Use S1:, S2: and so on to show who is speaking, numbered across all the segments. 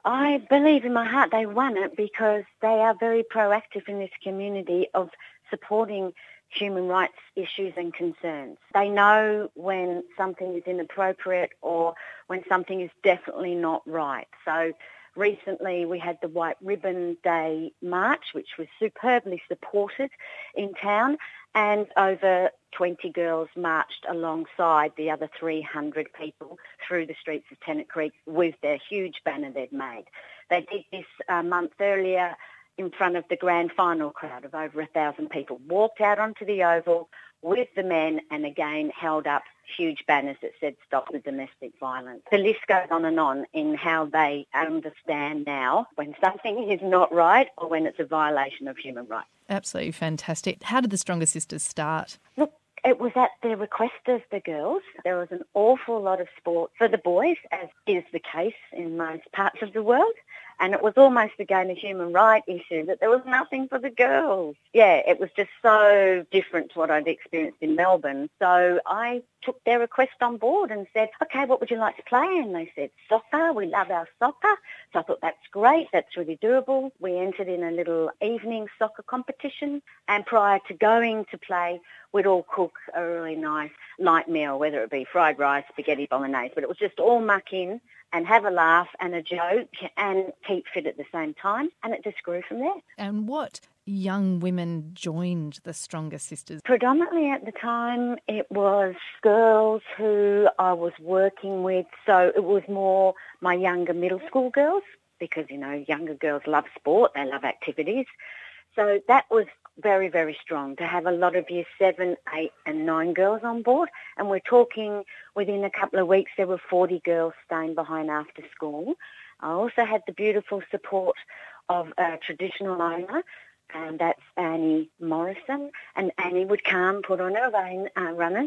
S1: I believe in my heart they won it because they are very proactive in this community of supporting human rights issues and concerns. They know when something is inappropriate or when something is definitely not right. So recently we had the White Ribbon Day March, which was superbly supported in town, and over 20 girls marched alongside the other 300 people through the streets of Tennant Creek with their huge banner they'd made. They did this a month earlier in front of the grand final crowd of over 1,000 people, walked out onto the oval with the men and again held up huge banners that said stop the domestic violence. The list goes on in how they understand now when something is not right or when it's a violation of human rights.
S2: Absolutely fantastic. How did the Stronger Sisters start?
S1: Look, it was at the request of the girls. There was an awful lot of sport for the boys, as is the case in most parts of the world. And it was almost again a human rights issue that there was nothing for the girls. Yeah, it was just so different to what I'd experienced in Melbourne. So I took their request on board and said, okay, what would you like to play? And they said, soccer, we love our soccer. So I thought, that's great, that's really doable. We entered in a little evening soccer competition, and prior to going to play, we'd all cook a really nice light meal, whether it be fried rice, spaghetti bolognese, but it was just all muck in and have a laugh and a joke and keep fit at the same time. And it just grew from there.
S2: And what young women joined the Stronger Sisters?
S1: Predominantly at the time it was girls who I was working with. So it was more my younger middle school girls because, you know, younger girls love sport, they love activities. So that was very, very strong to have a lot of year 7, 8 and 9 girls on board. And we're talking within a couple of weeks there were 40 girls staying behind after school. I also had the beautiful support of a traditional owner, and that's Annie Morrison. And Annie would come, put on her own runners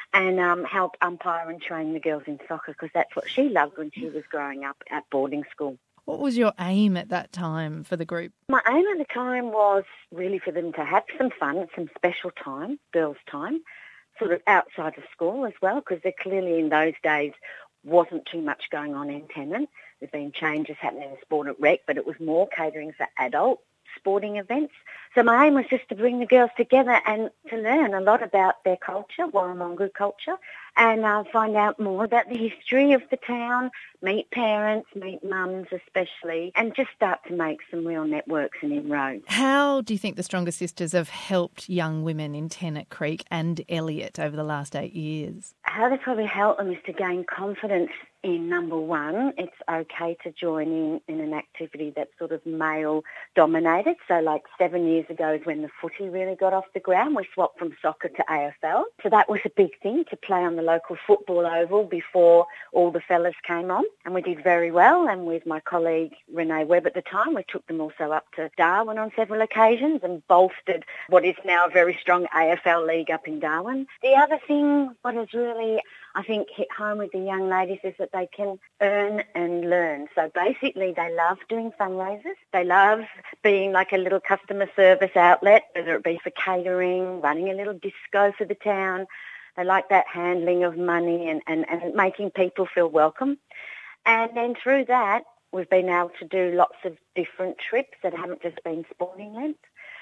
S1: and help umpire and train the girls in soccer because that's what she loved when she was growing up at boarding school.
S2: What was your aim at that time for the group?
S1: My aim at the time was really for them to have some fun, some special time, girls' time, sort of outside of school as well, because there clearly in those days wasn't too much going on in Tennant. There's been changes happening in sport at rec, but it was more catering for adult sporting events. So my aim was just to bring the girls together and to learn a lot about their culture, Warramungu culture, and find out more about the history of the town, meet parents, meet mums especially, and just start to make some real networks and inroads.
S2: How do you think the Stronger Sisters have helped young women in Tennant Creek and Elliot over the last 8 years?
S1: How they probably help them is to gain confidence in, number one, it's okay to join in an activity that's sort of male-dominated. So like 7 years ago is when the footy really got off the ground. We swapped from soccer to AFL. So that was a big thing, to play on the local football oval before all the fellas came on. And we did very well. And with my colleague Renee Webb at the time, we took them also up to Darwin on several occasions and bolstered what is now a very strong AFL league up in Darwin. The other thing, what has really, I think, hit home with the young ladies is that they can earn and learn. So basically they love doing fundraisers. They love being like a little customer service outlet, whether it be for catering, running a little disco for the town. They like that handling of money and making people feel welcome. And then through that, we've been able to do lots of different trips that haven't just been sporting length.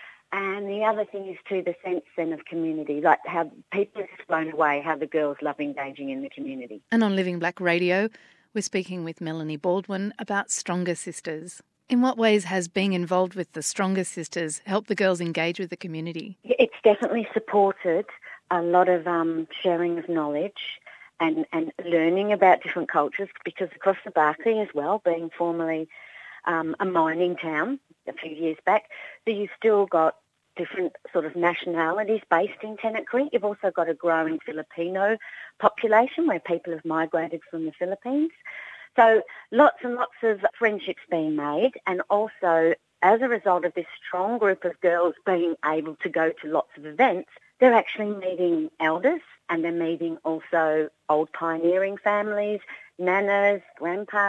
S1: And the other thing is too the sense then of community, like how people are just blown away how the girls love engaging in the community.
S2: And on Living Black Radio, we're speaking with Melanie Baldwin about Stronger Sisters. In what ways has being involved with the Stronger Sisters helped the girls engage with the community?
S1: It's definitely supported a lot of sharing of knowledge and learning about different cultures, because across the Barkly as well, being formerly a mining town a few years back, so you've still got different sort of nationalities based in Tennant Creek. You've also got a growing Filipino population where people have migrated from the Philippines. So lots and lots of friendships being made, and also as a result of this strong group of girls being able to go to lots of events, they're actually meeting elders and they're meeting also old pioneering families, nanas, grandpas.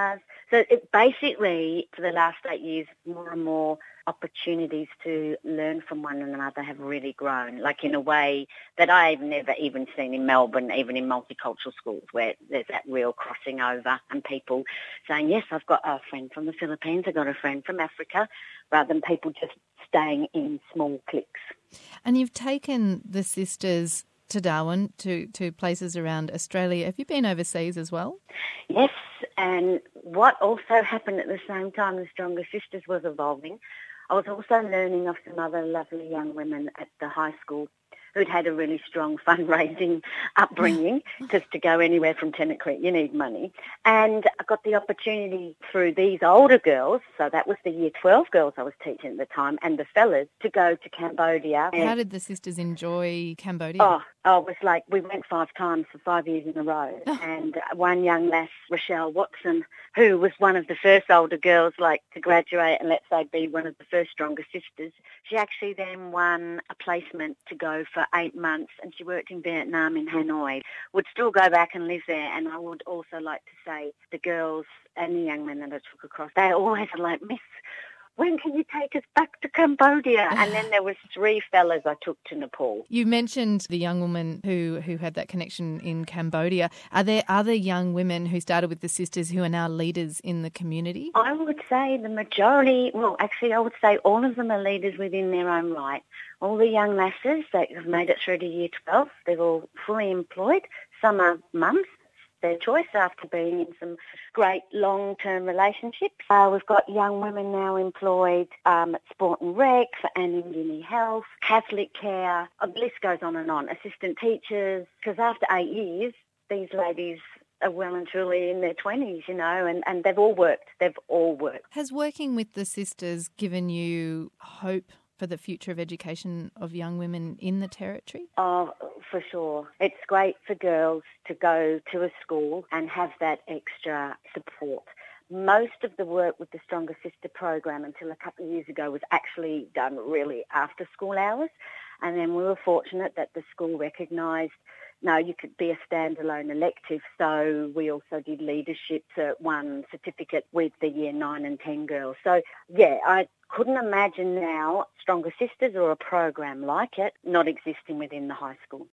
S1: So it basically, for the last 8 years, more and more opportunities to learn from one another have really grown, like in a way that I've never even seen in Melbourne, even in multicultural schools, where there's that real crossing over and people saying, yes, I've got a friend from the Philippines, I've got a friend from Africa, rather than people just staying in small cliques.
S2: And you've taken the sisters to Darwin, to places around Australia. Have you been overseas as well?
S1: Yes, and what also happened at the same time the Stronger Sisters was evolving, I was also learning of some other lovely young women at the high school who'd had a really strong fundraising upbringing, just to go anywhere from Tennant Creek, you need money. And I got the opportunity through these older girls, so that was the Year 12 girls I was teaching at the time, and the fellas, to go to Cambodia.
S2: How did the sisters enjoy Cambodia?
S1: Oh, it was like we went 5 times for 5 years in a row. And one young lass, Rochelle Watson, who was one of the first older girls to graduate and let's say be one of the first Stronger Sisters, she actually then won a placement to go for 8 months, and she worked in Vietnam in Hanoi. Would still go back and live there, and I would also like to say the girls and the young men that I took across, they always are like, Miss, when can you take us back to Cambodia? And then there was 3 fellas I took to Nepal.
S2: You mentioned the young woman who had that connection in Cambodia. Are there other young women who started with the sisters who are now leaders in the community?
S1: I would say the majority, I would say all of them are leaders within their own right. All the young lasses that have made it through to Year 12, they're all fully employed. Some are mums, their choice after being in some great long-term relationships. We've got young women now employed at Sport and Rec and Indian Health, Catholic Care, the list goes on and on, assistant teachers, because after 8 years, these ladies are well and truly in their 20s, and they've all worked.
S2: Has working with the sisters given you hope for the future of education of young women in the Territory?
S1: Oh, for sure. It's great for girls to go to a school and have that extra support. Most of the work with the Stronger Sister program until a couple of years ago was actually done really after school hours. And then we were fortunate that the school recognised, no, you could be a standalone elective. So we also did leadership Cert 1 certificate with the Year 9 and 10 girls. So, yeah, I couldn't imagine now Stronger Sisters or a program like it not existing within the high school.